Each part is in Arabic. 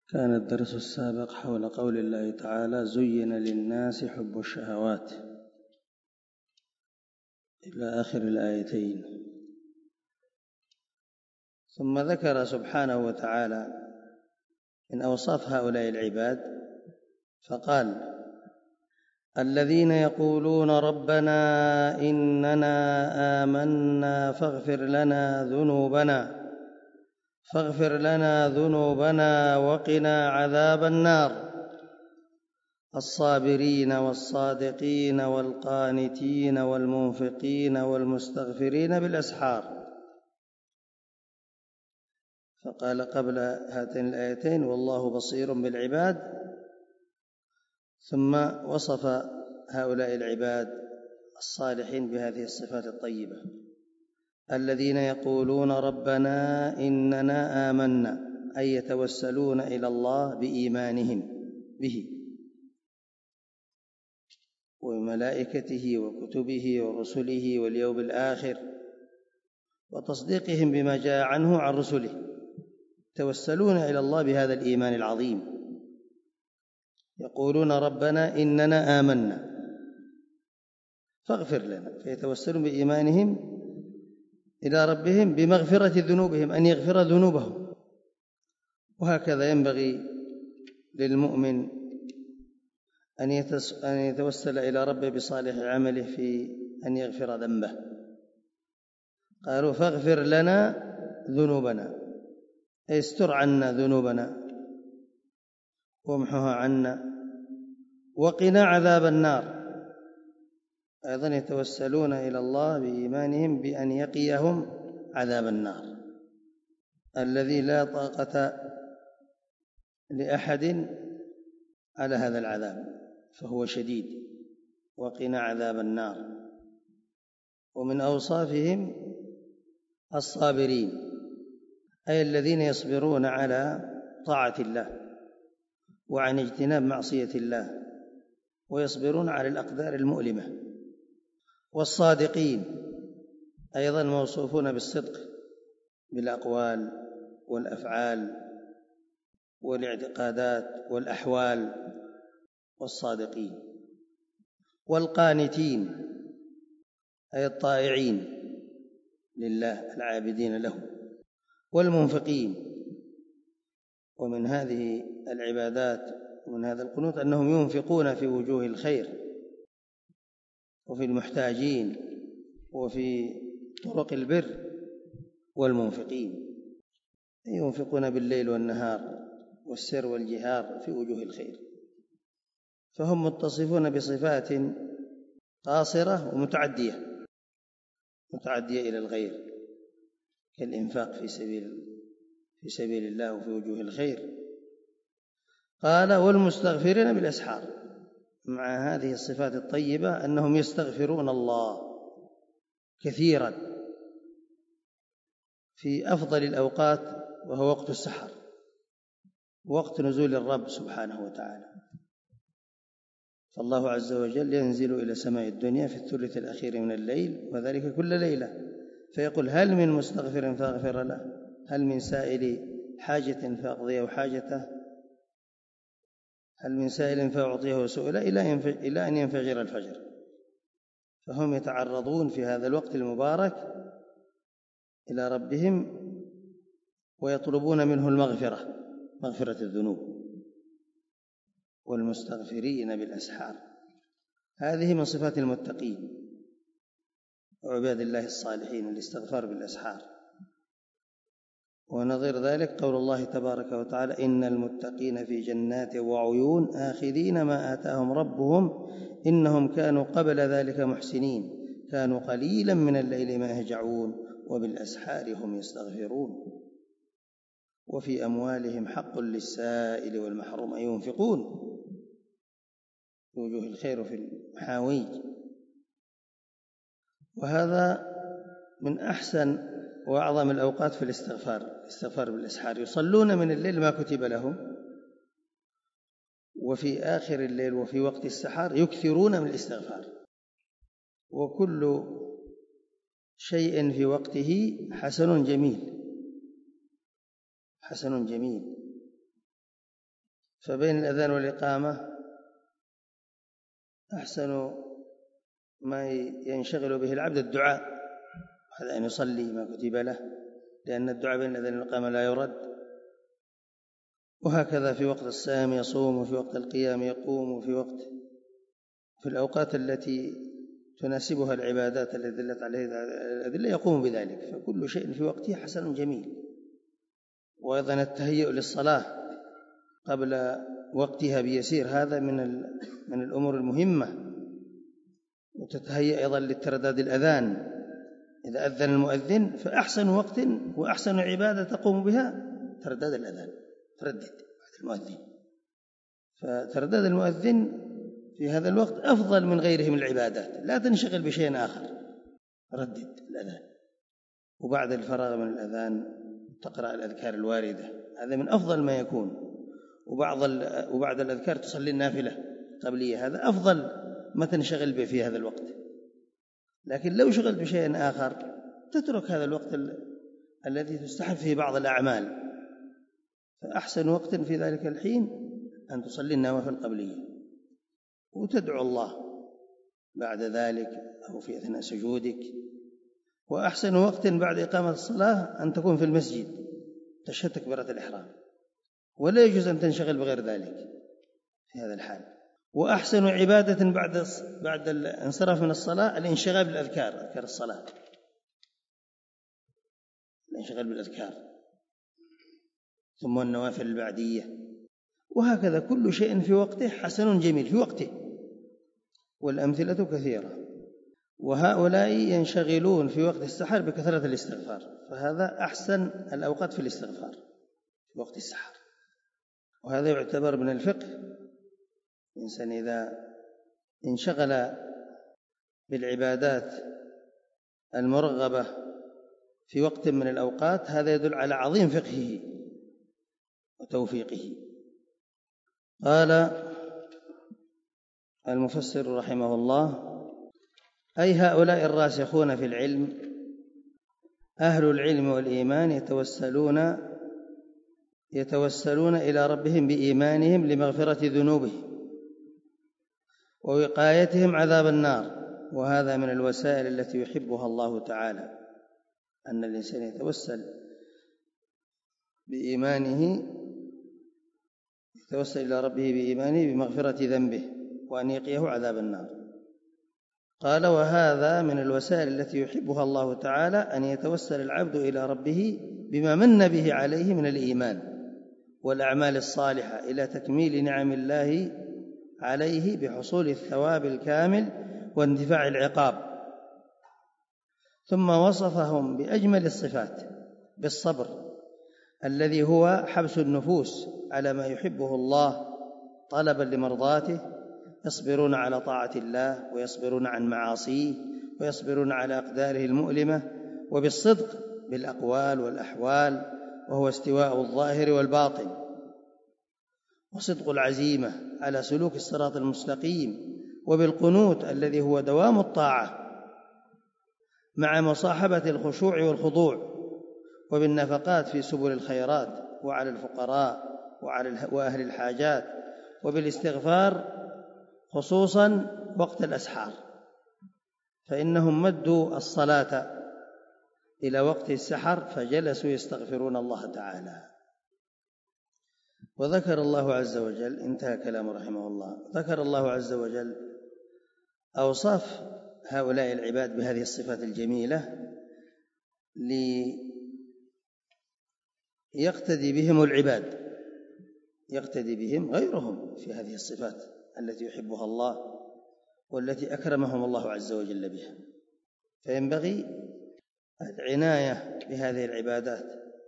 كان الدرس السابق حول قول الله تعالى: زين للناس حب الشهوات، إلى آخر الآيتين. ثم ذكر سبحانه وتعالى من أوصاف هؤلاء العباد فقال: الذين يقولون ربنا إننا آمنا فاغفر لنا ذنوبنا وقنا عذاب النار، الصابرين والصادقين والقانتين والمنفقين والمستغفرين بالأسحار. فقال قبل هاتين الآيتين: والله بصير بالعباد. ثم وصف هؤلاء العباد الصالحين بهذه الصفات الطيبة: الذين يقولون ربنا إننا آمنا، أي يتوسلون إلى الله بإيمانهم به وملائكته وكتبه ورسله واليوم الآخر، وتصديقهم بما جاء عنه عن رسله، يتوسلون إلى الله بهذا الإيمان العظيم. يقولون ربنا إننا آمنا فاغفر لنا، فيتوسلون بإيمانهم إلى ربهم بمغفرة ذنوبهم، أن يغفر ذنوبهم. وهكذا ينبغي للمؤمن أن يتوسل إلى ربه بصالح عمله في أن يغفر ذنبه. قالوا: فاغفر لنا ذنوبنا، أي استر عنا ذنوبنا وامحها عنا، وقنا عذاب النار. أيضا يتوسلون إلى الله بإيمانهم بأن يقيهم عذاب النار الذي لا طاقة لأحد على هذا العذاب، فهو شديد. وقنا عذاب النار. ومن أوصافهم الصابرين، أي الذين يصبرون على طاعة الله وعن اجتناب معصية الله، ويصبرون على الأقدار المؤلمة. والصادقين أيضا موصوفون بالصدق بالأقوال والأفعال والاعتقادات والأحوال، والصادقين. والقانتين أي الطائعين لله العابدين له. والمنفقين. ومن هذه العبادات ومن هذا القنوت أنهم ينفقون في وجوه الخير وفي المحتاجين وفي طرق البر. والمنفقين ينفقون بالليل والنهار والسر والجهار في وجوه الخير، فهم متصفون بصفات قاصرة ومتعدية إلى الغير، كالإنفاق في سبيل الله وفي وجوه الخير. قال: والمستغفرين بالأسحار. مع هذه الصفات الطيبة أنهم يستغفرون الله كثيرا في أفضل الأوقات، وهو وقت السحر، وقت نزول الرب سبحانه وتعالى. فالله عز وجل ينزل إلى سماء الدنيا في الثلث الأخير من الليل، وذلك كل ليلة، فيقول: هل من مستغفر فأغفر له، هل من سائل حاجة فأقضيه حاجته، هل من سائل فأعطيه سؤله، إلى أن ينفجر الفجر. فهم يتعرضون في هذا الوقت المبارك إلى ربهم ويطلبون منه مغفرة الذنوب. والمستغفرين بالأسحار، هذه من صفات المتقين وعباد الله الصالحين، الاستغفار بالأسحار. ونظير ذلك قول الله تبارك وتعالى: إن المتقين في جنات وعيون آخذين ما آتاهم ربهم إنهم كانوا قبل ذلك محسنين كانوا قليلا من الليل ما يهجعون وبالأسحار هم يستغفرون. وفي أموالهم حق للسائل والمحروم، أي ينفقون في وجوه الخير وفي المحاويج. وهذا من أحسن وأعظم الأوقات في الاستغفار بالأسحار. يصلون من الليل ما كتب لهم، وفي آخر الليل وفي وقت السحر يكثرون من الاستغفار. وكل شيء في وقته حسن جميل. فبين الأذان والإقامة أحسن ما ينشغل به العبد الدعاء، هذا أن يصلي ما كتب له، لأن الدعاء بين الأذان والإقامة لا يرد. وهكذا في وقت الصيام يصوم، وفي وقت القيام يقوم، في الأوقات التي تناسبها العبادات التي دلت عليها الأدلة يقوم بذلك. فكل شيء في وقته حسن جميل. وأيضا التهيؤ للصلاة قبل وقتها بيسير، هذا من الأمور المهمة. وتتهيأ أيضا للترداد الأذان، إذا أذن المؤذن فأحسن وقت وأحسن عبادة تقوم بها ترداد الأذان، تردد بعد المؤذن. فترداد المؤذن في هذا الوقت أفضل من غيره من العبادات، لا تنشغل بشيء آخر، ردد الأذان. وبعد الفراغ من الأذان تقرأ الأذكار الواردة، هذا من أفضل ما يكون. وبعد الأذكار تصلي النافلة قبلية، هذا أفضل ما تنشغل به في هذا الوقت. لكن لو شغلت بشيء آخر تترك هذا الوقت الذي تستحب فيه بعض الأعمال. فأحسن وقت في ذلك الحين أن تصلي النوافل القبلية وتدعو الله بعد ذلك أو في أثناء سجودك. وأحسن وقت بعد إقامة الصلاة أن تكون في المسجد تشهد تكبيرة الإحرام، ولا يجوز أن تنشغل بغير ذلك في هذا الحال. وأحسن عبادة بعد الانصراف من الصلاة الانشغال بالأذكار، أذكار الصلاة، الانشغال بالأذكار، ثم النوافل البعدية. وهكذا كل شيء في وقته حسن جميل في وقته، والأمثلة كثيرة. وهؤلاء ينشغلون في وقت السحر بكثرة الاستغفار، فهذا أحسن الأوقات في الاستغفار في وقت السحر. وهذا يعتبر من الفقه. الإنسان إذا انشغل بالعبادات المرغبة في وقت من الأوقات، هذا يدل على عظيم فقهه وتوفيقه. قال المفسر رحمه الله: أي هؤلاء الراسخون في العلم، أهل العلم والإيمان، يتوسلون إلى ربهم بإيمانهم لمغفرة ذنوبهم ووقايتهم عذاب النار. وهذا من الوسائل التي يحبها الله تعالى، أن الإنسان يتوسل إلى ربه بإيمانه بمغفرة ذنبه وأن يقيه عذاب النار. قال: وهذا من الوسائل التي يحبها الله تعالى، أن يتوسل العبد إلى ربه بما من به عليه من الإيمان والأعمال الصالحة إلى تكميل نعم الله عليه بحصول الثواب الكامل واندفاع العقاب. ثم وصفهم بأجمل الصفات بالصبر الذي هو حبس النفوس على ما يحبه الله طلبا لمرضاته، يصبرون على طاعة الله ويصبرون عن معاصيه ويصبرون على أقداره المؤلمة، وبالصدق بالأقوال والأحوال، وهو استواء الظاهر والباطن، وصدق العزيمة على سلوك الصراط المستقيم، وبالقنوت الذي هو دوام الطاعة مع مصاحبة الخشوع والخضوع، وبالنفقات في سبل الخيرات وعلى الفقراء وأهل الحاجات، وبالاستغفار خصوصا وقت الأسحار، فإنهم مدوا الصلاة إلى وقت السحر فجلسوا يستغفرون الله تعالى. وذكر الله عز وجل، انتهى كلام رحمه الله، ذكر الله عز وجل أوصاف هؤلاء العباد بهذه الصفات الجميلة ليقتدي بهم العباد، يقتدي بهم غيرهم في هذه الصفات التي يحبها الله والتي أكرمهم الله عز وجل بها. فينبغي العناية بهذه العبادات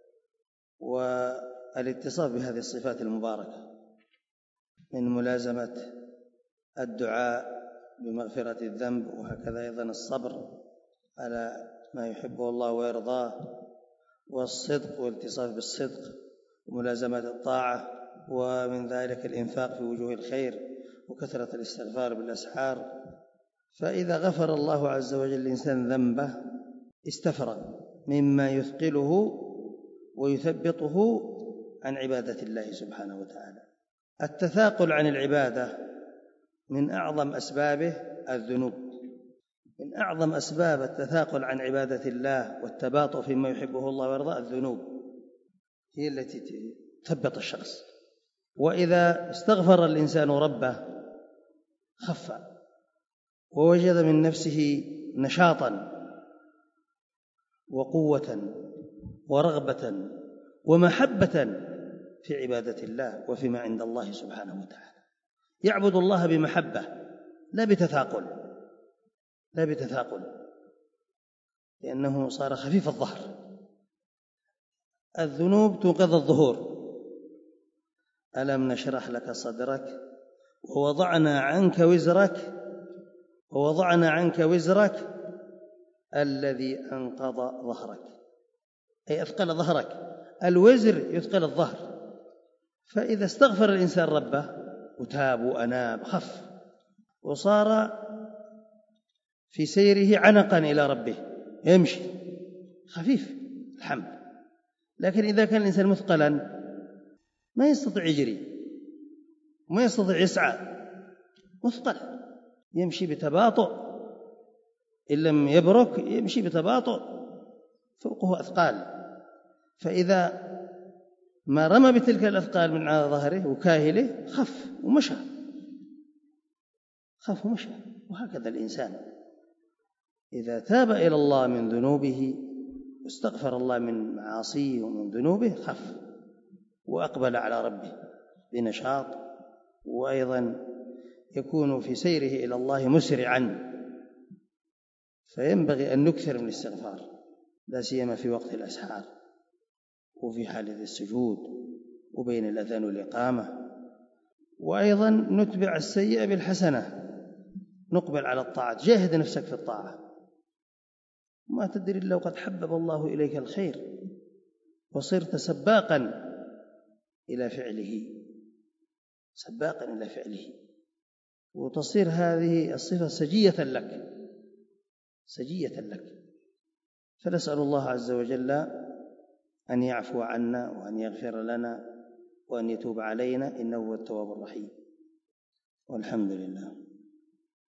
والاتصاف بهذه الصفات المباركة من ملازمة الدعاء بمغفرة الذنب، وهكذا أيضا الصبر على ما يحبه الله ويرضاه، والصدق والاتصاف بالصدق وملازمة الطاعة، ومن ذلك الإنفاق في وجوه الخير وكثرة الاستغفار بالأسحار. فإذا غفر الله عز وجل الإنسان ذنبه استفرغ مما يثقله ويثبطه عن عبادة الله سبحانه وتعالى. التثاقل عن العبادة من أعظم أسبابه الذنوب. من أعظم أسباب التثاقل عن عبادة الله والتباطؤ فيما يحبه الله ويرضاه الذنوب، هي التي تثبط الشخص. وإذا استغفر الإنسان ربه خف ووجد من نفسه نشاطا وقوة ورغبة ومحبة في عبادة الله وفيما عند الله سبحانه وتعالى. يعبد الله بمحبة لا بتثاقل، لأنه صار خفيف الظهر. الذنوب تنقض الظهور. ألم نشرح لك صدرك ووضعنا عنك وزرك الذي أنقض ظهرك، أي أثقل ظهرك. الوزر يثقل الظهر. فإذا استغفر الإنسان ربه وتاب وأناب خف وصار في سيره عنقا إلى ربه، يمشي خفيف الحمد. لكن إذا كان الإنسان مثقلا ما يستطيع يجري وما يستطيع يسعى، مثقل يمشي بتباطؤ، إن لم يبرك يمشي بتباطؤ، فوقه أثقال. فإذا ما رمى بتلك الأثقال من على ظهره وكاهله خف ومشى. وهكذا الإنسان إذا تاب إلى الله من ذنوبه واستغفر الله من معاصيه ومن ذنوبه خف وأقبل على ربه بنشاط، وأيضا يكون في سيره إلى الله مسرعا. فينبغي أن نكثر من الاستغفار، لا سيما في وقت الأسحار وفي حالة السجود وبين الأذان والإقامة. وأيضا نتبع السيئة بالحسنة، نقبل على الطاعة. جاهد نفسك في الطاعة، ما تدري إلا وقد حبب الله إليك الخير وصرت سباقا إلى فعله، وتصير هذه الصفة سجية لك. فنسأل الله عز وجل أن يعفو عنا وأن يغفر لنا وأن يتوب علينا، إنه هو التواب الرحيم. والحمد لله.